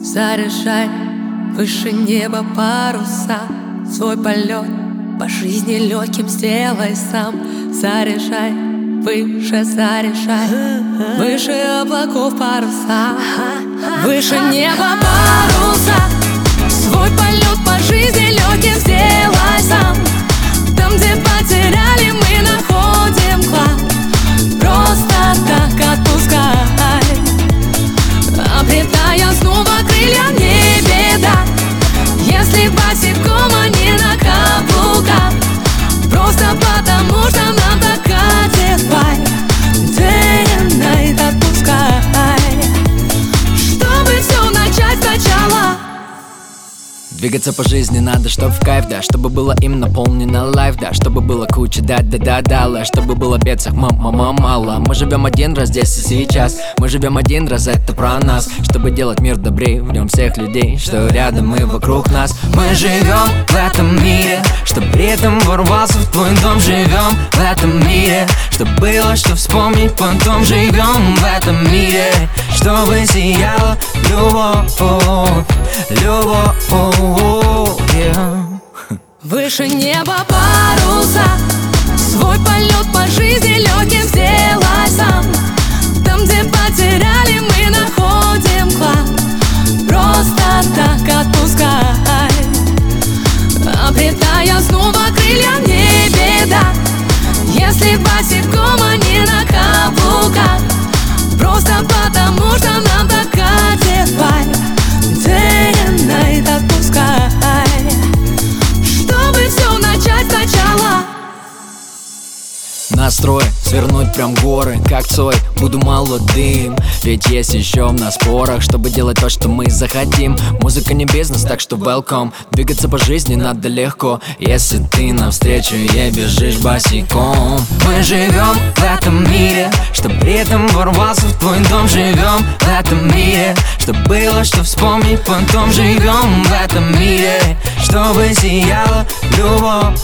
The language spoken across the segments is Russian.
Заряжай выше неба паруса, свой полет по жизни легким сделай сам. Заряжай выше, заряжай выше облаков паруса, выше неба паруса, свой полет по жизни легким сделай сам. Там, где потеряли, мы находим клад. Просто так отпускай, обретая снова крылья, не беда. Если босиком, а не на каблуках, просто потому что нам так катит вайб. Day and night отпускай, чтобы все начать сначала. Двигаться по жизни надо, чтоб в кайф, да. Чтобы было им наполнено лайф, да. Чтобы было куча да-да-да-да, чтобы было бедцах мало. Мы живем один раз здесь и сейчас. Мы живем один раз, это про нас. Чтобы делать мир добрее, в нем всех людей, что рядом и вокруг нас. Мы живем в этом мире, чтоб ритм ворвался в твой дом. Живем в этом мире, чтоб было что вспомнить потом. Живем в этом мире, чтобы сияла любовь, yeah. Выше неба паруса, свой полет по жизни легким сделай сам. Там, где потеряли, мы находим клад. Просто так отпускай, обретая снова крылья, не беда. Если босиком, а не на каблуках, просто потому что нам так катит вайб. Day and night отпускай, чтобы все начать сначала. Настрой свернуть прям горы, как Цой, буду молодым. Ведь есть еще в нас порох, чтобы делать то, что мы захотим. Музыка не бизнес, так что welcome. Двигаться по жизни надо легко, если ты навстречу ей бежишь босиком. Мы живем в этом мире, чтоб ритм ворвался в твой дом. Живем в этом мире, чтоб было что вспомнить потом. Живем в этом мире, чтобы сияла любовь,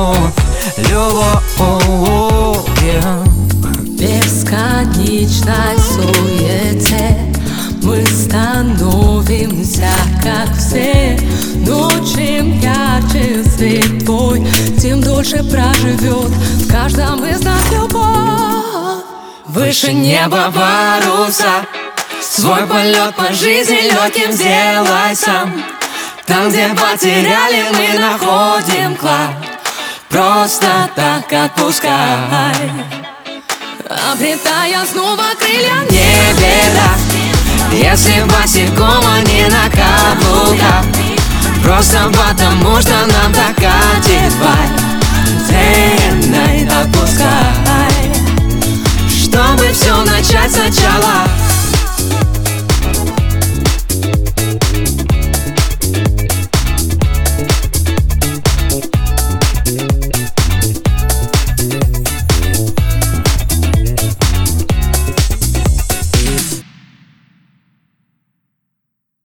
yeah. В бесконечной суете мы становимся как все. Но чем ярче свет твой, тем дольше проживет в каждом из нас любовь. Выше неба паруса, свой полет по жизни легким сделай сам. Там, где потеряли, мы находим клад. Просто так отпускай, обретая снова крылья, не беда. Если босиком, а не на каблуках, просто потому что нам так катит вайб.